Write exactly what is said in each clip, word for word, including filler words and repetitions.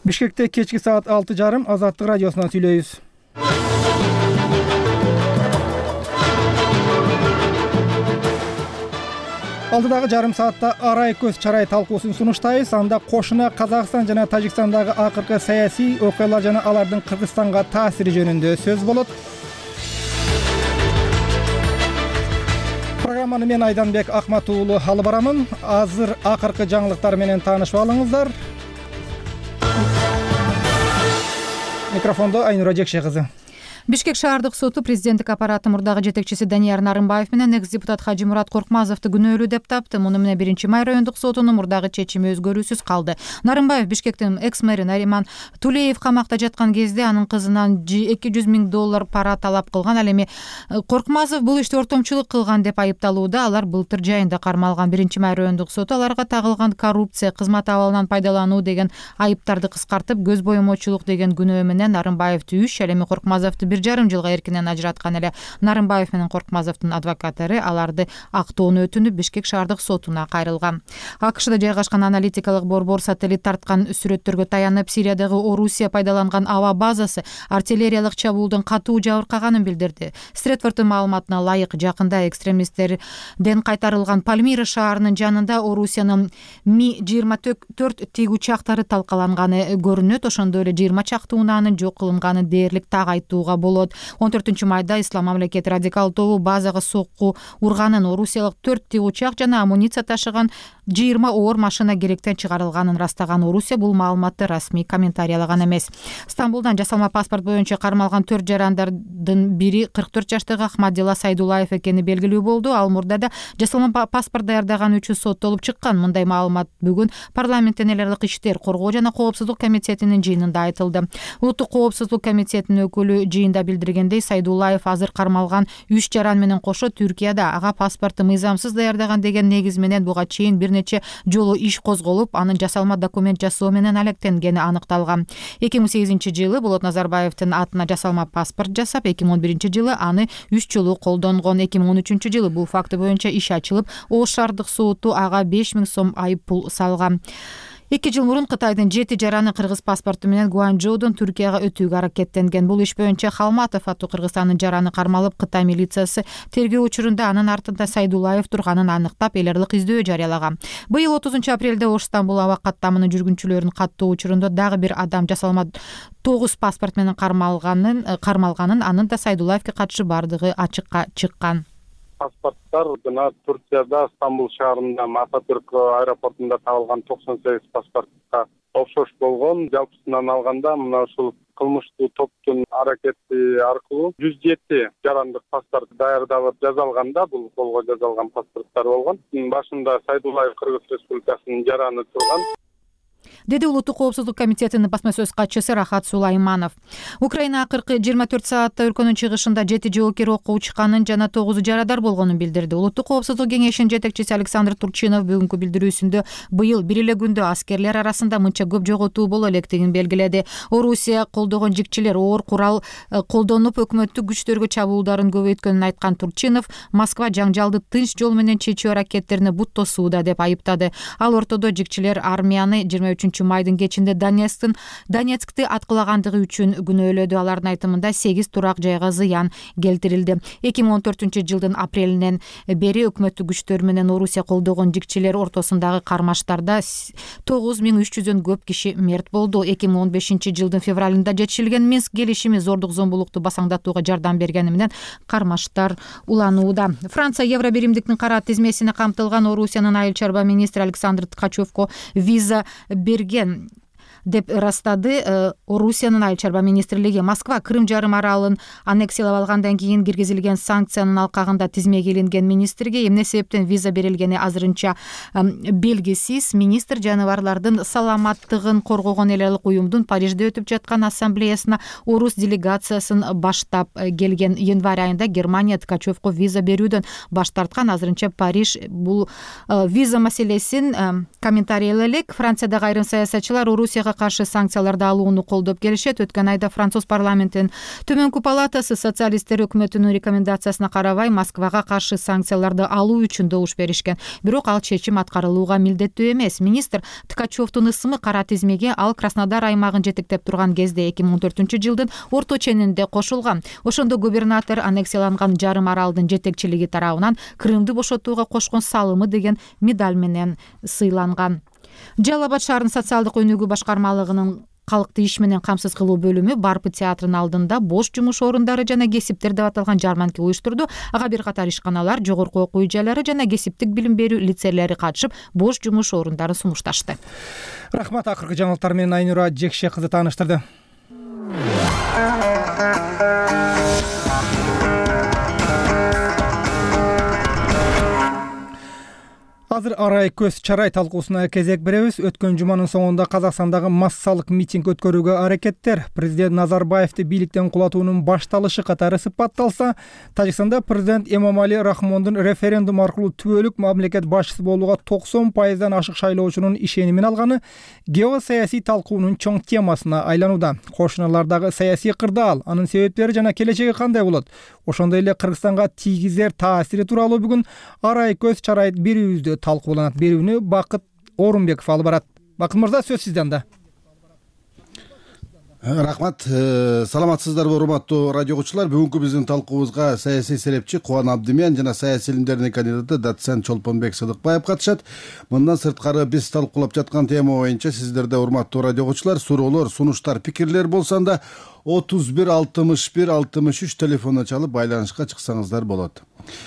Бишкекте кечки саат алты жарым Азаттык радиосунан сүйлөйбүз. Алдыдагы жарым саатта арай көз чарай талкуусун сунуштайбыз. Анда кошуна Казакстан жана Тажикстандагы акыркы саясий окуялар жана алардын Кыргызстанга таасири жөнүндө сөз болот. Программаны мен Айданбек Акмат уулу алып барамын. Азыр акыркы жаңылыктар менен таанышып алыңыздар. Микрофондо Айнура Жекше кызы. Бишкек шаардык соту президенттик аппараты мурдагы жетекчиси Данияр Нарымбаев менен экс-депутат Хажимурат Коркмазовду күнөөлүү деп тапты. Муну менен биринчи май райондук сотунун мурдагы чечими өзгөрүүсүз калды. Нарымбаев Бишкектин экс-мэри Нариман Тулеев камакта жаткан кезде анын кызынан эки жүз миң доллар пара талап кылган. Ал эми Коркмазов бул иште ортомчулук кылган деп айыпталууда. Алар былтыр жайында кармалган. Биринчи май райондук соту аларга тагылган коррупция, кызмат абалынан пайдалануу деген айыптарды кыскартып, көз боемочулук деген күнөө менен Нарымбаевди үч, ал эми Коркмазовду бир жарым жылга эркинен ажыраткан. Эле Нарымбаев менен Коркмазовдун адвокаттары аларды актоону өтүнүп Бишкек шаардык сотуна кайрылган. АКШда жайгашкан аналитикалык борбор сателлит тарткан сүрөттөргө таянып, Сириядагы Орусия пайдаланган аба базасы артиллериялык чабуулдун катуу жабыркаганын билдирди. Стретфордтун маалыматына ылайык, жакында экстремисттерден кайтарылган Пальмира шаарынын жанында Орусиянын Ми жыйырма төрт тиг учактары талкаланганы көрүнөт. Ошондой эле жыйырма чакты унаанын жок кылынганы дээрлик так айтууга болот. он төртүнчү майда Ислам мамлекети радикал тобу базага сокку урганын, орусиялык төрт тиг учак жана амуниция ташыган жыйырма оор машина керектен чыгарылганын растаган. Орусия бул маалыматты расмий комментарийлаган эмес. Стамбулдан жасалма паспорт боюнча кармалган төрт жарандардын бири кырк төрт жаштагы Ахмадилла Сайдулаев экени белгилүү болду. Ал мурдада жасалма паспорт даярдаган үчүн соттолуп чыккан. Мындай маалымат бүгүн парламенттин эл аралык иштер, коргоо жана коопсуздук комитетинин жыйынында айтылды. Улуттук коопсуздук комитетинин өкүлү жыйында билдиргендей, Сайдулаев азыр кармалган үч жаран менен кошо Түркияда ага паспорту мыйзамсыз даярдаган деген негиз менен буга чейин бир нече жолу иш козголуп, анын жасалма документ жасоо менен алектенгени аныкталган. эки миң сегизинчи жылы Болот Назарбаевдин атына жасалма паспорт жасап, эки миң он биринчи жылы аны үч жолу колдонгон. эки миң он үчүнчү жылы бул факты боюнча иш ачылып, Ош шаардык соту ага беш миң сом айып пул салган. эки жыл мурун Кытайдын жети жараны кыргыз паспорту менен Гуанчжоудон Түркияга өтүүгө аракеттенген. Бул иш боюнча Халматов аттуу Кыргызстандын жараны кармалып, Кытай милициясы тергөө учурунда анын артында Сайдулаев турганын аныктап, эл аралык издөө жарыялаган. Быйыл отузунчу апрелде Ош Стамбул аба каттамынын жүргүнчүлөрүн каттоо учурунда дагы бир адам жасалма тогуз паспорт менен кармалганын, кармалганын, анын да Сайдулаевге катышы бардыгы ачыкка чыккан. Паспорттар жана Турцияда Стамбул шаарында Ататүрк аэропортунда табылган токсон сегиз паспортко окшош болгон. Жалпысынан алганда мына ушул кылмыштуу топтун аракети аркылуу жүз жети жарандык паспорт даярдалып жазалганда, бул колго жазалган паспорттар болгон. Башында Сайдулаев Кыргыз Республикасынын жараны турган, деди Улуттук коопсуздук комитетинин басма сөз катчысы Рахат Сулайманов. Украина акыркы жыйырма төрт саатта өлкөнүн чыгышында жети жоокер окко учканын жана тогузу жарадар болгонун билдирди. Улуттук коопсуздук кеңешинин жетекчиси Александр Турчинов бүгүнкү билдирүүсүндө быйыл бир эле күндө аскерлер арасында мынча көп жоготуу боло электигин белгиледи. Орусия колдогон жикчилер оор курал колдонуп өкмөттүк күчтөргө чабуулдарын көбөйткөнүн айткан Турчинов Москва жаңжалды тынч жол менен чечүү аракеттерине бут тосууда деп айыптады. Ал ортодо жикчилер армияны жыйырма үчүнчү майдын кечинде Донецктин Донецкти аткылагандыгы үчүн күнөөлөдү. Алардын айтымында сегиз турак жайга зыян келтирилди. эки миң он төртүнчү жылдын апрелинен бери өкмөттүк күчтөр менен Орусия колдогон жикчилер ортосундагы кармаштарда тогуз миң үч жүздөн көп киши мерт болду. эки миң он бешинчи жылдын февралында жетишилген Минск келишими зордук зомбулукту басаңдатууга жардам бергени менен кармаштар уланууда. Франция Евробиримдиктин кара тизмесине камтылган Орусиянын айыл чарба министри Александр Ткачевко виза берген деп ырастады Орусиянын айыл чарба министрлиги. Москва Крым жарым аралын аннексиялап алгандан кийин киргизилген санкциянын алкагында тизмеге илинген министрге эмне себептен виза берилгени азырынча белгисиз. Министр жаныбарлардын саламаттыгын коргогон эл аралык уюмдун Парижде өтүп жаткан ассамблеясына орус делегациясын баштап келген. Январь айында Германия Ткачевко виза берүүдөн баш тарткан. Азырынча Париж бул виза маселесин комментарийлей элек. Франциядагы айрым саясатчылар Орусияга Россияга каршы санкцияларды алууну колдоп келишет. Өткөн айда Француз парламентинин төмөнкү палатасы социалисттер өкмөтүнүн рекомендациясына карабай Москвага каршы санкцияларды алуу үчүн добуш беришкен. Бирок ал чечим аткарылууга милдеттүү эмес. Министр Ткачевдун ысымы кара тизмеге ал Краснодар аймагын жетектеп турган кезде эки миң он төртүнчү жылдын орто ченинде кошулган. Ошондо губернатор аннексияланган жарым аралдын жетекчилиги тарабынан Крымды бошотууга кошкон салымы деген медаль менен сыйланган. Жалал Абад шаарынын социалдык өнүгүү башкармалыгынын калкты иш менен камсыз кылуу бөлүмү Барпы театрынын алдында бош жумуш орундары жана кесиптер деп аталган жарманка уюштурду. Ага бир катар ишканалар, жогорку окуу үй жайлары жана кесиптик билим берүү лицейлери катышып, бош жумуш орундарын сунушташты. Рахмат, акыркы жаңылыктар менен Айнура Жекше кызы тааныштырды. Азыр арай көз чарай талкуусуна кезек беребиз. Өткөн жуманын соңунда Казакстандагы массалык митинг өткөрүүгө аракеттер президент Назарбаевди бийликтен кулатуунун башталышы катары сыпатталса, Тажикстанда президент Эмомали Рахмондун референдум аркылуу түбөлүк мамлекет башчысы болууга токсон пайыздан ашык шайлоочунун ишенимин алганы геосаясий талкуунун чоң темасына айланууда. Кошуналардагы саясий кырдаал, анын себептери жана келечеги кандай болот? Ошондой эле Кыргызстанга тийгизер таасири тууралуу бүгүн арай көз чарай берүүбүздө талкууланат. Берүүнү Бакыт Орунбеков алып барат. Бакыт мырза, сөз сизден да. Рахмат. Саламатсыздарбы, урматтуу радио окуучулар? Бүгүнкү биздин талкуубузга саясий серепчи Кубан Абдымян жана саясий илимдердин кандидаты доцент Чолпонбек Сыдыкбаев катышат. Мындан сырткары биз талкуулап жаткан тема боюнча сиздерде, урматтуу радио окуучулар, суроолор, сунуштар, пикирлер болсо анда отуз бир алтымыш бир алтымыш үч телефонуна чалып байланышка чыксаңыздар болот.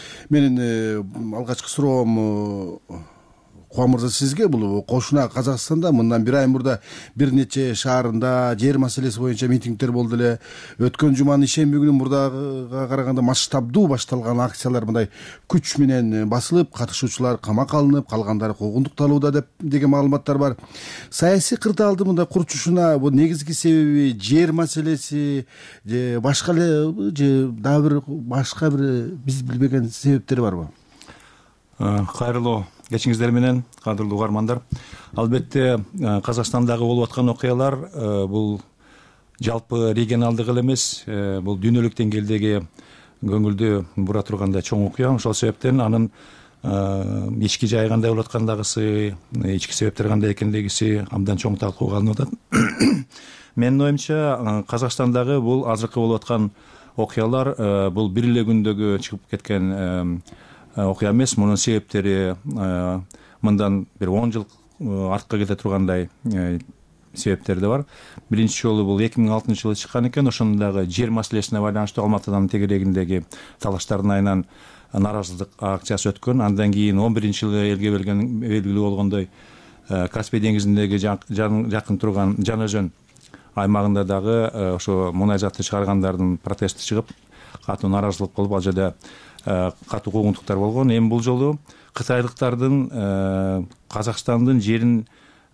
Менин алгачкы суроом Кубан мырза сизге. Бул кошуна Казакстанда мындан бир ай мурда бир нече шаарында жер маселеси боюнча митингдер болду эле. Өткөн жуманын ишемби күнү мурдага караганда масштабдуу башталган акциялар мындай күч менен басылып, катышуучулар камакка алынып, калгандары куугунтукталууда деп деген маалыматтар бар. Саясий кырдаалдын мындай курчушуна бул негизги себеби жер маселеси же башка эле же дагы бир башка бир биз билбеген себептери барбы? Кайрылуу кечиңиздер менен, кадырлуу угармандар. Албетте Казакстандагы болуп аткан окуялар бул жалпы регионалдык эле эмес, бул дүйнөлүк деңгээлдеги көңүлдү бура тургандай чоң окуя. Ошол себептен анын ички жайы кандай болуп аткандагысы, ички себептери кандай экендигиси абдан чоң талкууга алынып атат. Менин оюмча, Казакстандагы бул азыркы болуп аткан окуялар бул бир эле күндөгү чыгып кеткен окуя эмес. Мунун себептери мындан бир он жыл артка кете тургандай себептери да бар. Биринчи жолу бул эки миң алтынчы жылы чыккан экен. Ошондагы жер маселесине байланыштуу Алматыдан тегерегиндеги талаштардын айынан нааразылык акциясы өткөн. Андан кийин он биринчи жылы элге белгилүү болгондой Каспий деңизиндеги жакын турган Жан Өзөн аймагында дагы ошо мунай затты чыгаргандардын протести чыгып, катуу нааразылык болуп, ал жерде катуу куугунтуктар болгон. Эми бул жолу кытайлыктардын Казакстандын жерин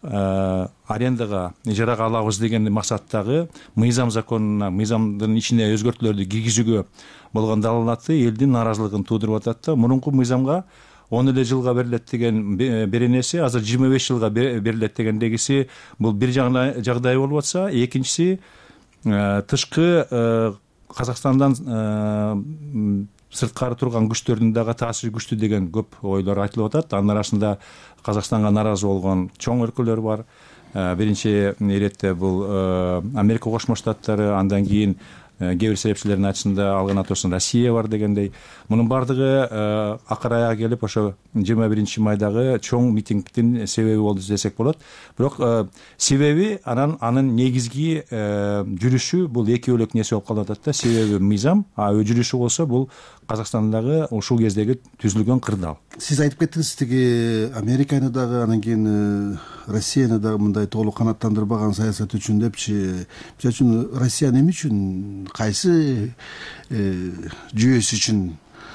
арендага, ижарага алабыз деген максаттагы мыйзам законуна, мыйзамдын ичине өзгөртүүлөрдү киргизүүгө болгон далалаты элдин нааразылыгын туудуруп атат да. Мурунку мыйзамга он эле жылга берилет деген беренеси азыр жыйырма беш жылга берилет дегендегиси бул бир жагдай болуп атса, экинчиси тышкы Казакстандан сырткары турган күчтөрдүн дагы таасири күчтүү деген көп ойлор айтылып атат. Анын арасында Казакстанга нааразы болгон чоң өлкөлөр бар. Биринчи иретте бул Америка Кошмо Штаттары, андан кийин кээ бир серепчилердин айтышында алган атоосун Россия бар дегендей. Мунун баардыгы акыр аяга келип ошо жыйырма биринчи майдагы чоң митингдин себеби болду десек болот. Бирок себеби анан анын негизги жүрүшү бул эки бөлөк нерсе болуп калып атат да. Себеби мыйзам, а жүрүшү болсо бул Казакстандагы ушул кездеги түзүлгөн кырдаал. Сиз айтып кеттиңиз, тиги Американы дагы, анан кийин Россияны дагы мындай толук канааттандырбаган саясат үчүн депчи. Мисалы үчүн Россия эмне үчүн, кайсы жүйөсү үчүн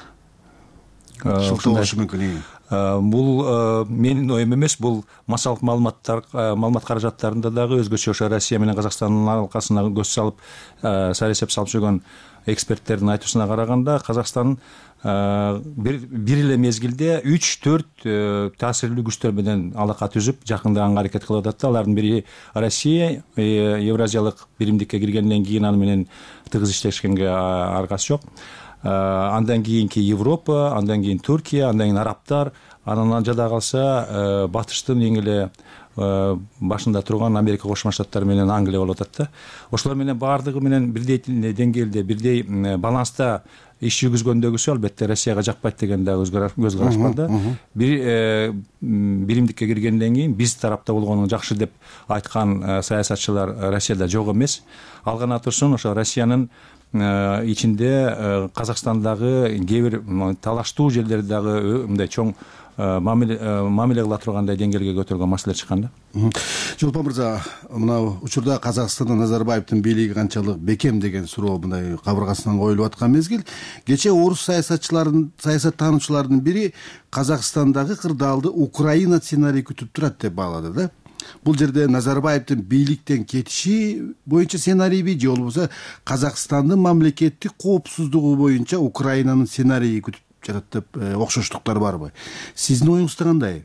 ушундай болушу мүмкүн? Бул менин оюм эмес, бул массалык маалыматтар, маалымат каражаттарында дагы өзгөчө ошо Россия менен Казакстандын аркасына көз салып, саясат салып жүргөн эксперттердин айтуусуна караганда Казакстан бир бир эле мезгилде үч төрт таасирлүү күчтөр менен алака түзүп жакындаганга аракет кылып атат да. Алардын бири Россия, Евразиялык биримдикке киргенден кийин аны менен тыгыз иштешкенге аргасы жок. Андан кийинки Европа, андан кийин Түркия, андан кийин арабтар, анан жада калса батыштын эң эле башында турган Америка Кошмо Штаттары менен Англия болуп атат да. Ошолор менен баардыгы менен бирдей деңгээлде, бирдей баланста иш жүргүзгөндөгүсү албетте Россияга жакпайт деген да көз караш бар да. Бир биримдикке киргенден кийин биз тарапта болгону жакшы деп айткан саясатчылар Россияда жок эмес. Ал гана турсун ошо Россиянын ичинде Казакстандагы кээ бир талаштуу жерлерди дагы мындай чоң мамиле кыла тургандай деңгээлге көтөргөн маселелер чыккан да. Жолпон мырза, мына учурда Казакстанда Назарбаевдин бийлиги канчалык бекем деген суроо мындай кабыргасынан коюлуп аткан мезгил. Кечээ орус саясатчыларынын, саясаттануучулардын бири Казакстандагы кырдаалды Украина сценарий күтүп турат деп баалады да. Бул жерде Назарбаевдин бийликтен кетиши боюнча сценарийби же болбосо Казакстандын мамлекеттик коопсуздугу боюнча Украинанын сценарийи күтүп жатат деп окшоштуктар барбы? Сиздин оюңузда кандай?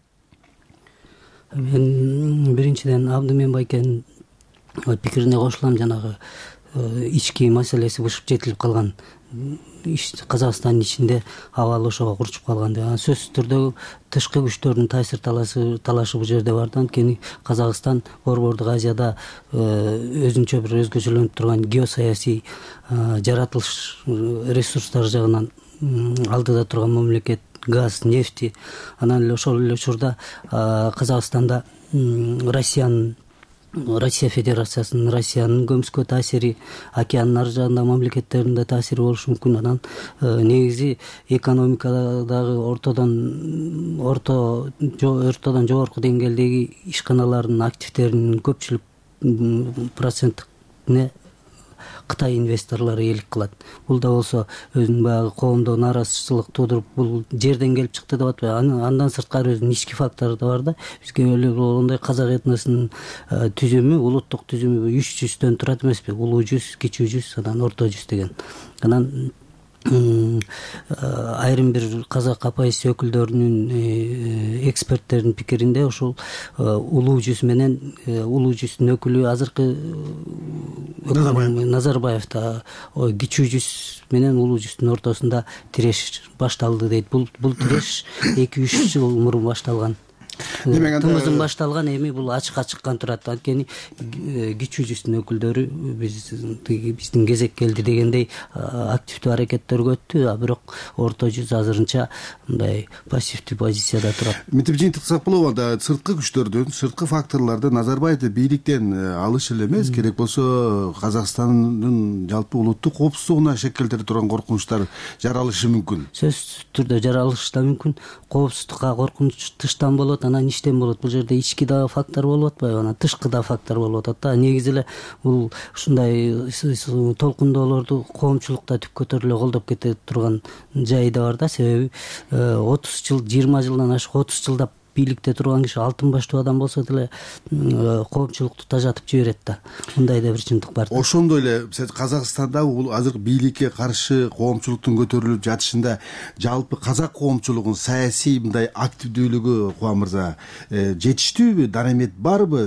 Мен биринчиден Абдымен байкенин пикирине кошулам. Жанагы ички маселеси бышып жетилип калган, Казакстандын ичинде абал ошого курчуп калган деп. Сөзсүз түрдө тышкы күчтөрдүн таасир талашы талашы бул жерде бар да. Анткени Казакстан Борбордук Азияда өзүнчө бир өзгөчөлөнүп турган геосаясий жаратылыш ресурстары жагынан алдыда турган мамлекет, газ, нефти. Анан эле ошол эле учурда Казакстанда Россиянын Россия Федерациясынын, Россиянын көмүскө таасири, океандын ар жагында мамлекеттеринде таасири болушу мүмкүн. Анан негизи экономикадагы ортодон орто ортодон жогорку деңгээлдеги ишканалардын активдеринин көпчүлүк процентине Кытай инвесторлору ээлик кылат. Бул да болсо өзүнүн баягы коомдо нааразычылык туудуруп, бул жерден келип чыкты деп атпайбы. Андан сырткары өзүнүн ички фактору да бар да. Бизге эле болгондой казак этносунун түзүмү, улуттук түзүмү үч жүздөн турат эмеспи? Улуу жүз, кичүү жүз, анан орто жүз деген. Анан айрым бир казак апайсы өкүлдөрүнүн, эксперттердин пикиринде ушул улуу жүз менен улуу жүздүн өкүлү азыркы Назарбаев да кичүү жүз менен улуу жүздүн ортосунда тиреш башталды дейт. Бул бул тиреш эки үч жыл мурун башталган. Тымызын башталган, эми бул ачыкка чыккан турат. Анткени кичүү жүздүн өкүлдөрү биздин кезек келди дегендей активдүү аракеттерге өттү, а бирок орто жүз азырынча мындай пассивдүү позицияда турат. Мынтип жыйынтыксак болобу анда сырткы күчтөрдүн, сырткы факторлорду Назарбаевди бийликтен алыш эле эмес, керек болсо Казакстандын жалпы улуттук коопсуздугуна шекелдере турган коркунучтар жаралышы мүмкүн. Сөзсүз түрдө жаралышы да мүмкүн. Коопсуздукка коркунуч тыштан болот, анан иштен болот. Бул жерде ички да фактор болуп атпайбы, анан тышкы да фактор болуп атат да. Негизи эле бул ушундай толкундоолорду коомчулукта түп көтөрүлө колдоп кете турган жайы да бар да. Себеби отуз жыл, жыйырма жылдан ашык отуз жылдап бийликте турган киши алтын баштуу адам болсо деле коомчулукту тажатып жиберет да. Мындай да бир чындык бар. Ошондой эле Казакстанда бул азыр бийликке каршы коомчулуктун көтөрүлүп жатышында жалпы казак коомчулугунун саясий мындай активдүүлүгү Кубан мырза жетиштүүбү, дарамет барбы?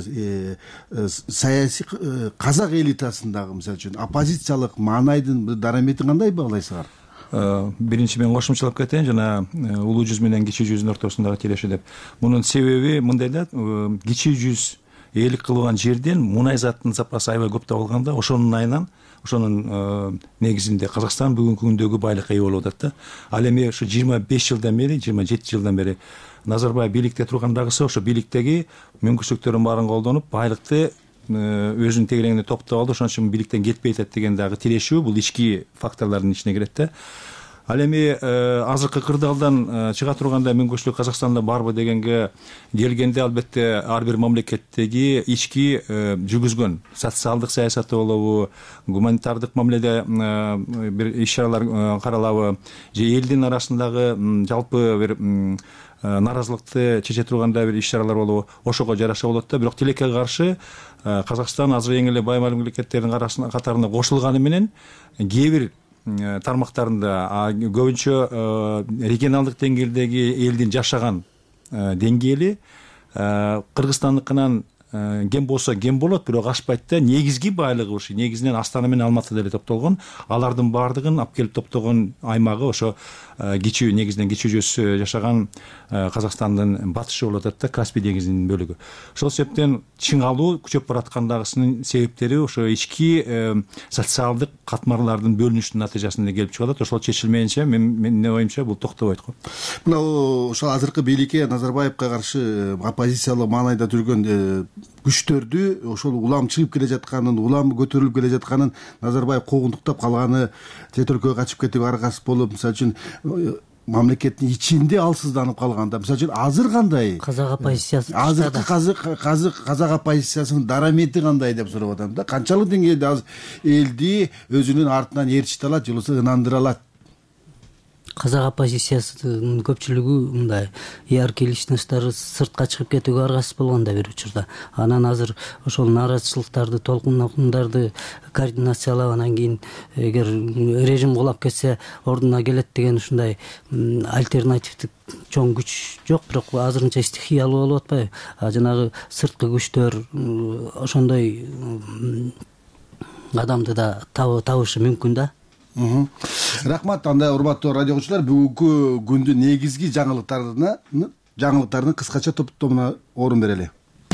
Саясий казак элитасындагы мисалы үчүн оппозициялык маанайдын дараметин кандай баалайсыңар? Биринчи мен кошумчалап кетейин, жана улуу жүз менен кичүү жүздүн ортосундагы тиреши деп. Мунун себеби мындай да, кичүү жүз ээлик кылган жерден мунай заттын запасы аябай көп табылганда, ошонун айынан, ошонун негизинде Казакстан бүгүнкү күндөгү байлыкка ээ болуп атат да. Ал эми ушу жыйырма беш жылдан бери, жыйырма жети жылдан бери Назарбаев бийликте тургандагысы ошо бийликтеги мүмкүнчүлүктөрдүн баарын колдонуп, байлыкты өзүнүн тегереңине топтоп алды, ошон үчүн бийликтен кетпей атат деген дагы тирешүү, бул ички факторлордун ичине кирет да. Ал эми азыркы кырдаалдан чыга тургандай мүмкүнчүлүк Казакстанда барбы дегенге келгенде, албетте ар бир мамлекеттеги ички жүргүзгөн социалдык саясаты болобу, гуманитардык мамиледе бир иш-чаралар каралабы, же элдин арасындагы жалпы бир нааразылыкты чече тургандай бир иш-чаралар болобу, ошого жараша болот да. Бирок тилекке каршы Казакстан азыр эң эле бай мамлекеттердин катарына кошулганы менен кээ бир тармактарында көбүнчө регионалдык деңгээлдеги элдин жашаган деңгээли кыргызстандыкынан кем болсо кем болот, бирок ашпайт да. Негизги байлыгы ушу негизинен Астана менен Алматыда эле топтолгон. Алардын баардыгын алып келип топтогон аймагы ошо кичүү, негизинен кичүү жүз жашаган Казакстандын батышы болуп атат да, Каспий деңизинин бөлүгү. Ошол себептен чың алуу күчөп бараткандагысынын себептери ошо ички социалдык катмарлардын бөлүнүшүнүн натыйжасында келип чыгат. Ошол чечилмейинче менин оюмча бул токтобойт го. Мына ошол азыркы бийликке, Назарбаевка каршы оппозициялык маанайда жүргөн күчтөрдү ошол улам чыгып келе жатканын, улам көтөрүлүп келе жатканын Назарбаев куугунтуктап калганы, чет өлкөгө качып кетүүгө аргасыз болуп, мисалы үчүн мамлекеттин ичинде алсызданып калганда, мисалы үчүн азыр кандай казак оппозициясы, азыркы казак казак оппозициясынын дарамети кандай деп сурап атам да. Канчалык деңгээлде азыр элди өзүнүн артынан ээрчите алат, же болбосо ынандыра алат? Казак оппозициясынын көпчүлүгү мындай яркий личносттары сыртка чыгып кетүүгө аргасыз болгон да бир учурда. Анан азыр ошол нааразычылыктарды, толкундарды координациялап, анан кийин эгер режим кулап кетсе ордуна келет деген ушундай альтернативдик чоң күч жок, бирок азырынча стихиялуу болуп атпайбы? Жанагы сырткы күчтөр ошондой адамды да табышы мүмкүн да. Рахмат. Анда урматтуу радио окуучулар, бүгүнкү күндүн негизги жаңылыктарына жаңылыктардын кыскача топтомуна орун берели.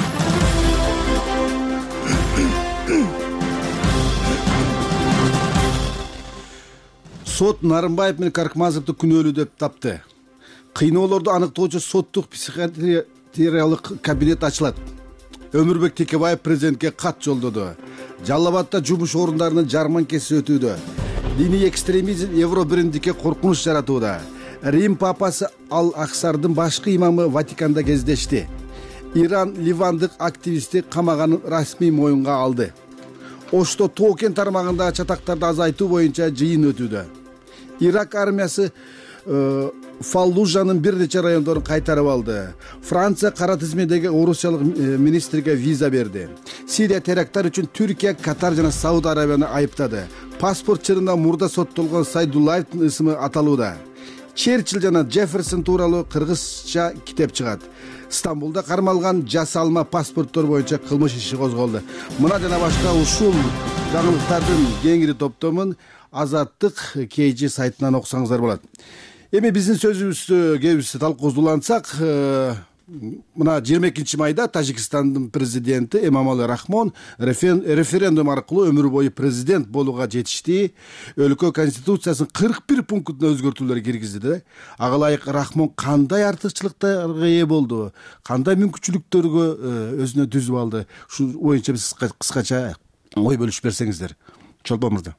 Сот Нарымбаев менен Коркмазовду күнөөлүү деп тапты. Кыйноолорду аныктоочу соттук психиатриялык кабинет ачылат. Өмүрбек Текебаев президентке кат жолдоду. Жалал Абадта жумуш орундарынын жарманкеси өтүүдө. Диний экстремизм Евро биримдикке коркунуч жаратууда. Рим папасы Ал Аксардын башкы имамы Ватиканда кездешти. Иран ливандык активистти камаганын расмий моюнга алды. Ошто Тоокен тармагындагы чатактарды азайтуу боюнча жыйын өтүүдө. Ирак армиясы Фаллужанын бир нече райондорун кайтарып алды. Франция кара тизмедеги орусиялык министрге виза берди. Сирия теракттар үчүн Түркия, Катар жана Сауд Арабияны айыптады. Паспорт чырында мурда соттолгон Сайдуллаевдин ысымы аталууда. Черчилл жана Джефферсон тууралуу кыргызча китеп чыгат. Стамбулда кармалган жасалма паспорттор боюнча кылмыш иши козголду. Мына жана башка ушул жаңылыктардын кеңири топтомун Азаттык Кейжи сайтынан окусаңыздар болот. Эми биздин сөзүбүздү кебиз талкуулансак, мына жыйырма экинчи майда Тажикстандын президенти Эмомали Рахмон референдум аркылуу өмүр бою президент болууга жетишти. Өлкө конституциясынын кырк бир пунктуна өзгөртүүлөр киргизди. Ага ылайык Рахмон кандай артыкчылыктарга ээ болду, кандай мүмкүнчүлүктөргө өзүнө түзүп алды? Ушул боюнча биз кыскача ой бөлүшүп берсеңиздер. Чолпон мырза.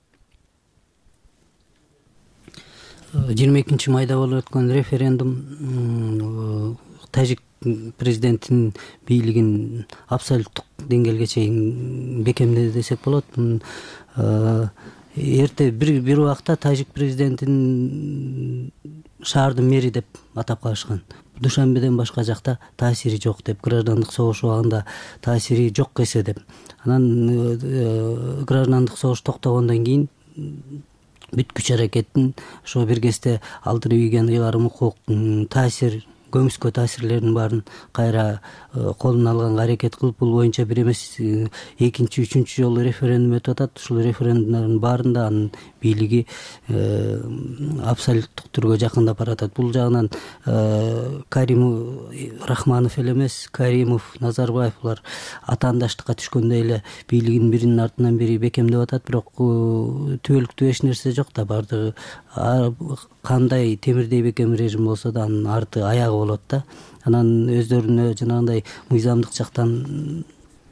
жыйырма экинчи майда болуп өткөн референдум тажик президентинин бийлигин абсолюттук деңгээлге чейин бекемдеди десек болот. Эрте бир бир убакта тажик президентин шаардын мэри деп атап калышкан. Душанбеден башка жакта таасири жок деп, граждандык согуш убагында таасири жок эсе деп. Анан граждандык согуш токтогондон кийин бүт күч аракеттин ошо бир кезде алдырып ийген ыйгарым укук, таасир, көмүскө таасирлердин баарын кайра колуна алганга аракет кылып, бул боюнча бир эмес экинчи, үчүнчү жолу референдум өтүп атат. Ушул референдумдардын баарында анын бийлиги абсолюттук түргө жакындап баратат. Бул жагынан Каримов, Рахманов эле эмес, Каримов, Назарбаев булар атаандаштыкка түшкөндөй эле бийлигин биринин артынан бири бекемдеп атат. Бирок түбөлүктүү эч нерсе жок да, баардыгы кандай темирдей бекем режим болсо да анын арты аягы болот да. Анан өздөрүнө жанагындай мыйзамдык жактан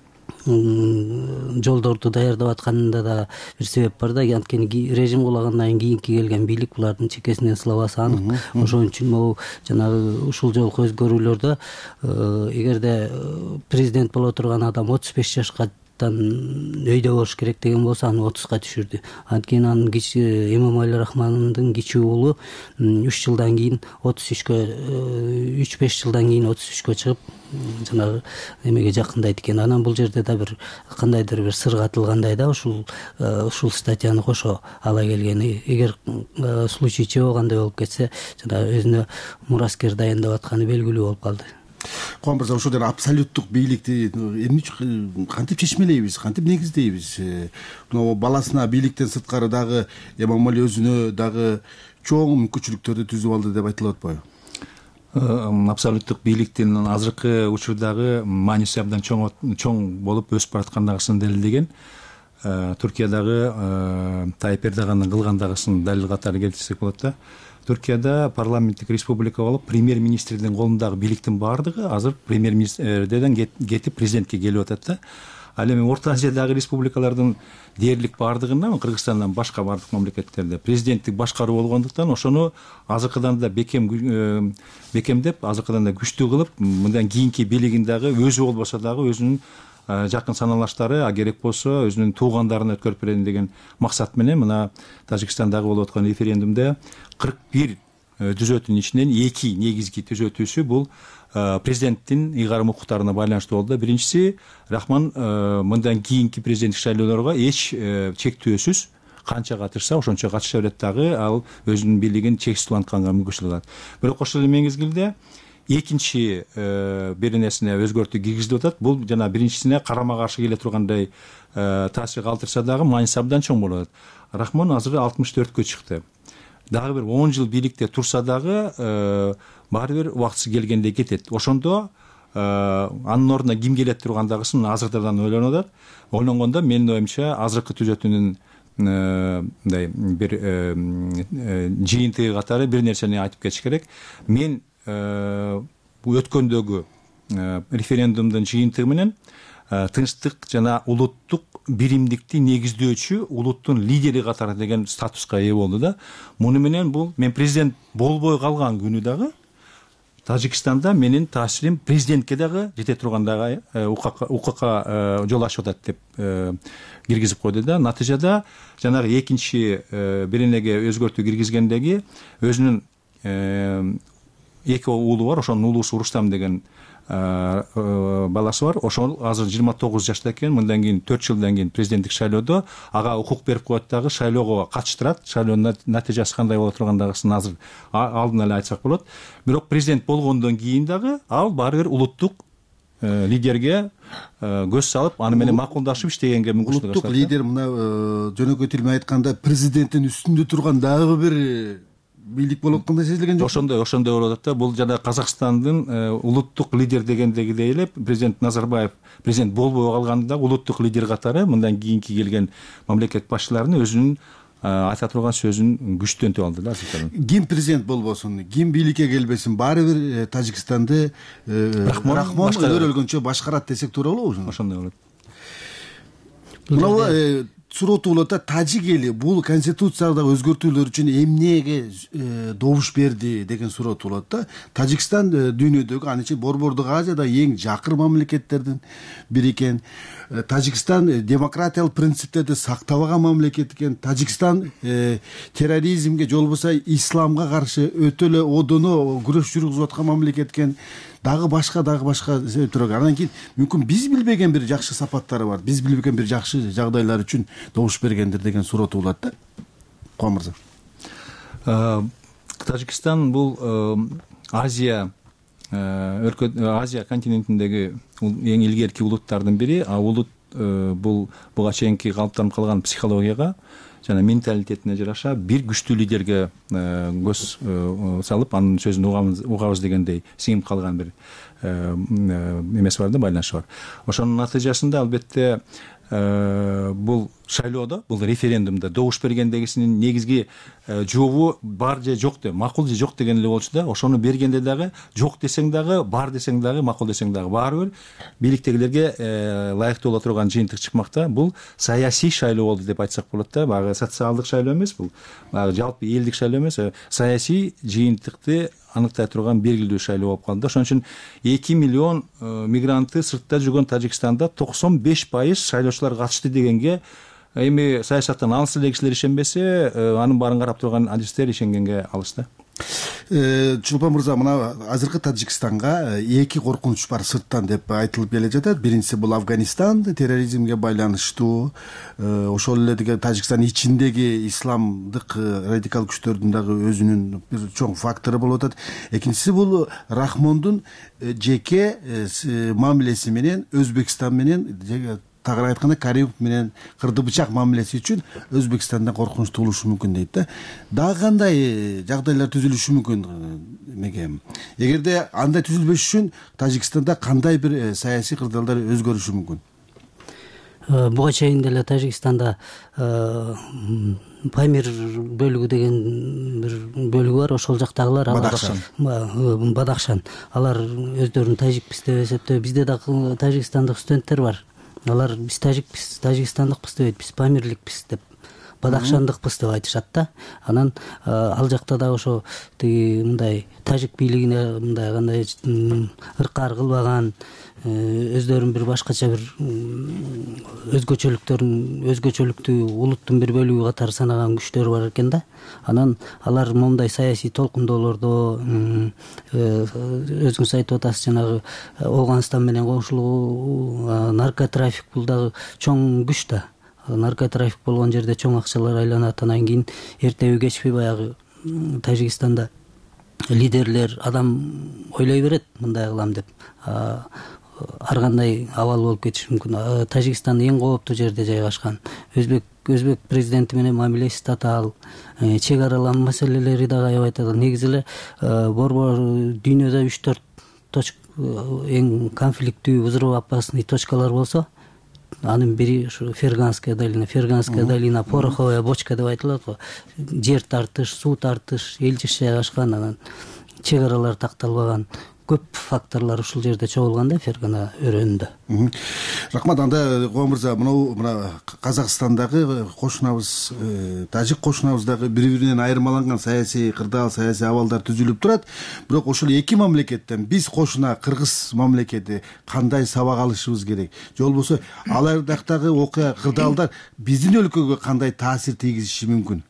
жолдорду даярдап атканында да бир себеп бар да. Анткени режим кулагандан кийинки келген бийлик булардын чекесинен сылабасы анык. Ошон үчүн могу жанагы ушул жолку өзгөрүүлөрдө эгерде президент боло турган адам отуз беш жашка жактан өйдө болуш керек деген болсо аны отузга түшүрдү. Анткени анын кичи Эмомали Рахмоновдун кичи уулу үч жылдан кийин отуз үчкө үч беш жылдан кийин отуз үчкө чыгып жанагы эмеге жакындайт экен. Анан бул жерде да бир кандайдыр бир сыр катылгандай да ушул ушул статьяны кошо ала келген. Эгер случай чебе кандай болуп кетсе, жанагы өзүнө мураскер дайындап атканы белгилүү болуп калды. Кубан мырза, ошодон абсолюттук бийликти эмне үчүн кантип чечмелейбиз, кантип негиздейбиз? Мына баласына бийликтен сырткары дагы Эмомали өзүнө дагы чоң мүмкүнчүлүктөрдү түзүп алды деп айтылып атпайбы? Абсолюттук бийликтин азыркы учурдагы мааниси абдан чоң чоң болуп өсүп бараткандыгысын далилдеген. Түркиядагы Тайып Эрдогандын кылгандыгысын далил катары келтирсек болот да. Түркияда парламенттик республика болуп, премьер-министрдин колундагы бийликтин баардыгы азыр премьер-министрден кетип президентке келип атат да. Ал эми Орто Азиядагы республикалардын дээрлик баардыгында, Кыргызстандан башка бардык мамлекеттерде президенттик башкаруу болгондуктан ошону азыркыдан да бекем бекемдеп, азыркыдан да күчтүү кылып, мындан кийинки бийлигин дагы өзү болбосо дагы өзүнүн жакын саналаштары, а керек болсо өзүнүн туугандарына өткөрүп берем деген максат менен мына Тажикстандагы болуп аткан референдумда кырк бир түзөтүүнүн ичинен эки негизги түзөтүүсү бул президенттин ыйгарым укуктарына байланыштуу болду. Биринчиси, Рахмон мындан кийинки президенттик шайлоолорго эч чектөөсүз канча катышса ошончо катыша берет дагы, ал өзүнүн бийлигин чексиз улантканга мүмкүнчүлүк алат. Бирок ошол эле мезгилде экинчи бир нерсене өзгөртүү киргизилип атат. Бул жана биринчисине карама каршы келе тургандай таасир калтырса дагы мааниси абдан чоң болуп атат. Рахмон азыр алтымыш төрткө чыкты. Дагы бир он жыл бийликте турса дагы баары бир убактысы келгенде кетет. Ошондо анын ордуна ким келет тургандагысын азырдан ойлонуп атат. Ойлонгондо менин оюмча азыркы түзөтүүнүн мындай бир жыйынтыгы катары бир нерсени айтып кетиш керек. Мен өткөндөгү референдумдун жыйынтыгы менен тынчтык жана улуттук биримдикти негиздөөчү улуттун лидери катары деген статуска ээ болду да. Муну менен бул мен президент болбой калган күнү дагы Тажикстанда менин таасирим президентке дагы жете тургандагы укукка жол ачып атат деп киргизип койду да. Натыйжада жанагы экинчи биринеге өзгөртүү киргизгендеги өзүнүн эки уулу бар, ошонун уулусу Рустам деген баласы бар. Ошол азыр жыйырма тогуз жашта экен. Мындан кийин төрт жылдан кийин президенттик шайлоодо ага укук берип коет дагы, шайлоого катыштырат. Шайлоонун натыйжасы кандай боло тургандыгысын азыр алдын эле айтсак болот. Бирок президент болгондон кийин дагы ал баары бир улуттук лидерге көз салып, аны менен макулдашып иштегенге мүмкүнчүлүк улуттук лидер мына жөнөкөй тил менен айтканда президенттин үстүндө турган дагы бир бийлик болуп аткандай сезилген жок. Ошондой, ошондой болуп атат да. Бул жана Казакстандын улуттук лидер дегендегидей эле президент Назарбаев президент болбой калганда улуттук лидер катары мындан кийинки келген мамлекет башчыларын өзүнүн айта турган сөзүн күчтөнтүп алды да. Ким президент болбосун, ким бийликке келбесин, баары бир Тажикстанды Рахмон өрөлгөнчө башкарат десек туура болобу? Ошондой болот. Мына суроо болот да, тажик эли бул конституциядагы өзгөртүүлөр үчүн эмнеге добуш берди деген суроо болот да. Тажикстан дүйнөдөгү, аны ичинде Борбордук Азияда эң жакыр мамлекеттердин бири экен. Тажикстан демократиялык принциптерди сактабаган мамлекет экен. Тажикстан терроризмге же болбосо исламга каршы өтө эле одоно күрөш жүргүзүп аткан мамлекет экен. Дагы башка дагы башка себептер. Андан кийин мүмкүн биз билбеген бир жакшы сапаттары бар, биз билбеген бир жакшы жагдайлар үчүн добуш бергендир деген суроо туулат да. Кубан мырза. Тажикстан бул Азия өлкө Азия континентиндеги эң илгерки улуттардын бири. А улут бул буга чейинки калыптанып калган психологияга жана менталитетине жараша бир күчтүү лидерге көз салып, анын сөзүн угабыз дегендей сиңип калган бир эмеси бар да, байланышы бар. Ошонун натыйжасында албетте бул шайлоодо, бул референдумда добуш бергендегисинин негизги жообу бар же жок деп, макул же жок деген эле болчу да. Ошону бергенде дагы жок десең дагы, бар десең дагы, макул десең дагы баары бир бийликтегилерге ылайыктуу боло турган жыйынтык чыкмакта. Бул саясий шайлоо болду деп айтсак болот да. Багы социалдык шайлоо эмес бул. Багы жалпы элдик шайлоо эмес, саясий жыйынтыкты аныктай турган белгилүү шайлоо болуп калды. Ошон үчүн эки миллион мигрантты сыртта жүргөн Тажикстанда токсон беш пайыз шайлоочулар катышты дегенге эми саясаттан алыс эле кишилер ишенбесе, анын баарын карап турган адистер ишенгенге алыс да. Чолпон мырза, мына азыркы Тажикстанга эки коркунуч бар сырттан деп айтылып келе жатат. Биринчиси бул Афганистан, терроризмге байланыштуу, ошол эле деге Тажикстан ичиндеги исламдык радикал күчтөрдүн дагы өзүнүн бир чоң фактору болуп атат. Экинчиси бул Рахмондун жеке мамилеси менен Өзбекстан менен, тагыраак айтканда Каримов менен кырды бычак мамилеси үчүн Өзбекстанда коркунуч туулушу мүмкүн дейт да. Дагы кандай жагдайлар түзүлүшү мүмкүн эмеге? Эгерде андай түзүлбөш үчүн Тажикстанда кандай бир саясий кырдаалдар өзгөрүшү мүмкүн? Буга чейин деле Тажикстанда Памир бөлүгү деген бир бөлүгү бар, ошол жактагылар Бадахшан. Алар өздөрүн тажикпиз деп эсептейт. Бизде дагы тажикстандык студенттер бар. Алар биз тажикпиз, тажикстандыкпыз дебейт, биз памирликпиз деп, бадахшандыкпыз деп айтышат да. Анан ал жакта да ошо тиги мындай тажик бийлигине мындай кандай ыркаар кылбаган, өздөрүн бир башкача бир өзгөчөлүктөрүн, өзгөчөлүктүү улуттун бир бөлүгү катары санаган күчтөр бар экен да. Анан алар моундай саясий толкундоолордо, өзүңүз айтып атасыз, жанагы Ооганстан менен коңшулугу, наркотрафик бул дагы чоң күч да. Наркотрафик болгон жерде чоң акчалар айланат. Анан кийин эртеби кечпи баягы Тажикстанда лидерлер, адам ойлой берет мындай кылам деп. Ар кандай абал болуп кетиши мүмкүн. Тажикстан эң кооптуу жерде жайгашкан. Өзбек Өзбек президенти менен мамилеси татаал, чек аралам маселелери дагы аябай татаал. Негизи эле борбор дүйнөдө үч төрт эң конфликттүү, взрывоопасный точкалар болсо, анын бири ушу Ферганская долина, Ферганская долина, пороховая бочка деп айтылат го. Жер тартыш, суу тартыш, элчиш жайгашкан, анан чек аралар такталбаган. Көп факторлор ушул жерде чогулган да, Фергана өрөөнүндө. Рахмат. Анда Коо мырза, мына мына Казакстандагы кошунабыз, тажик кошунабыздагы бири-биринен айырмаланган саясий кырдаал, саясий абалдар түзүлүп турат. Бирок ошол эки мамлекеттен биз кошуна Кыргыз мамлекети кандай сабак алышыбыз керек? Же болбосо алар жактагы окуя, кырдаалдар биздин өлкөгө кандай таасир тийгизиши мүмкүн?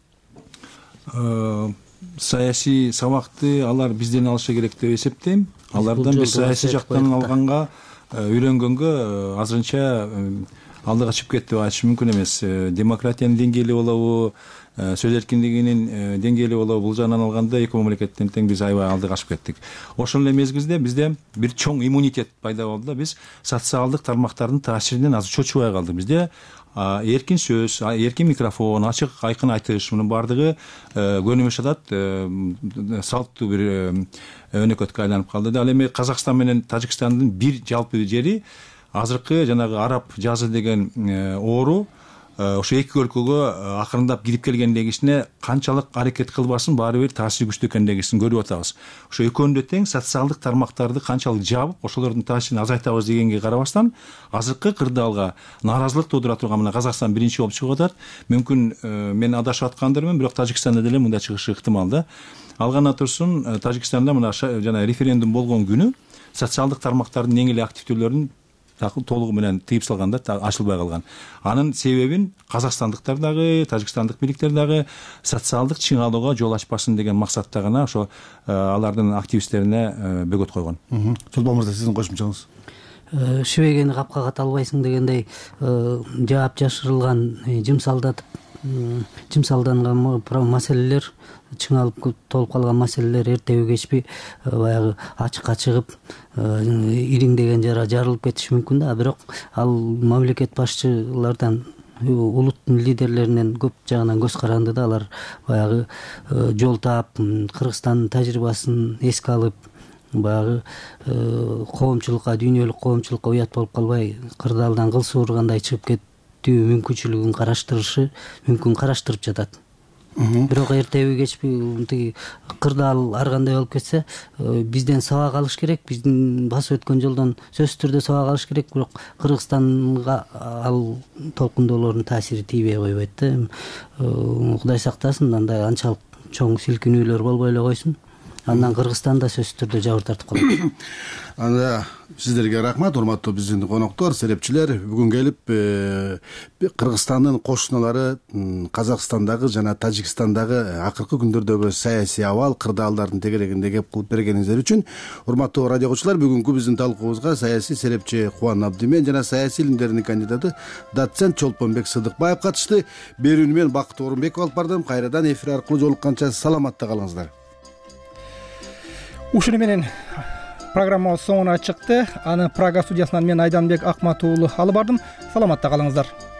Саясий сабакты алар бизден алышы керек деп эсептейм. Алардан биз саясий жактан алганга, үйрөнгөнгө азырынча алдыга чыгып кетти деп айтыш мүмкүн эмес. Демократиянын деңгээли болобу, сөз эркиндигинин деңгээли болобу, бул жагынан алганда эки мамлекеттен тең биз аябай алдыга чыгып кеттик. Ошол эле мезгилде бизде бир чоң иммунитет пайда болду да. Биз социалдык тармактардын таасиринен азыр чочубай калдык. Бизде эркин сөз, эркин микрофон, ачык айкын айтыш, мунун баардыгы көнүмүш атат, салттуу бир өнөкөткө айланып калды да. Ал эми Казакстан менен Тажикстандын бир жалпы жери азыркы жанагы араб жазы деген оору ошо эки өлкөгө акырындап кирип келгендегисине канчалык аракет кылбасын баары бир таасири күчтүү экендигин көрүп атабыз. Ошо экөөнү тең социалдык тармактарды канчалык жаап, ошолордун таасирин азайтабыз дегенге карабастан, азыркы кырдаалга нааразылык туудура турган мына Казакстан биринчи болуп чыгып атат. Мүмкүн мен адашып аткандырмын, бирок Тажикстанда деле мындай чыгышы ыктымал да. Алгана турсун, Тажикстанда мына жана референдум болгон күнү социалдык тармактардын эң эле активдүүлөрүн толугу менен тыйып салганда ачылбай калган. Анын себебин казакстандыктар дагы, тажикстандык бийликтер дагы социалдык чыңалууга жол ачпасын деген максатта гана ошо алардын активисттерине бөгөт койгон. Чолпон мырза, сиздин кошумчаңыз? Шибегени капка ката албайсың дегендей жаап жашырылган, жымсалдатып жымсалданган маселелер, чыңалып толуп калган маселелер эртеби кечпи баягы ачыкка чыгып, ириңдеген жара жарылып кетиши мүмкүн да. Бирок ал мамлекет башчылардан, улуттун лидерлеринен көп жагынан көз каранды да. Алар баягы жол таап, Кыргызстандын тажрыйбасын эске алып, баягы коомчулукка, дүйнөлүк коомчулукка уят болуп калбай, кырдаалдан кыл суургандай чыгып кеттүү мүмкүнчүлүгүн караштырышы мүмкүн, караштырып жатат. Бирок эртеби кечпи тиги кырдаал ар кандай болуп кетсе, бизден сабак алыш керек, биздин басып өткөн жолдон сөзсүз түрдө сабак алыш керек. Бирок Кыргызстанга ал толкундоолордун таасири тийбей койбойт да. Кудай сактасын, андай анчалык чоң силкинүүлөр болбой эле койсун. андан Кыргызстан да сөзсүз түрдө жабыр тартып калат. Анда сиздерге рахмат, урматтуу биздин коноктор, серепчилер. Бүгүн келип Кыргызстандын кошуналары Казакстандагы жана Тажикстандагы акыркы күндөрдөгү саясий абал, кырдаалдардын тегерегинде кеп кылып бергениңиздер үчүн урматтуу радио окуучулар, бүгүнкү биздин талкуубузга саясий серепчи Кубан Абдимен жана саясий илимдердин кандидаты доцент Чолпонбек Сыдыкбаев катышты. Берүүнү мен Бакыт Орунбеков алып бардым. Кайрадан эфир аркылуу жолукканча саламатта калыңыздар. Ушуну менен программабыз соңуна чыкты. Аны Прага студиясынан мен Айданбек Акмат уулу алып бардым. Саламатта калыңыздар.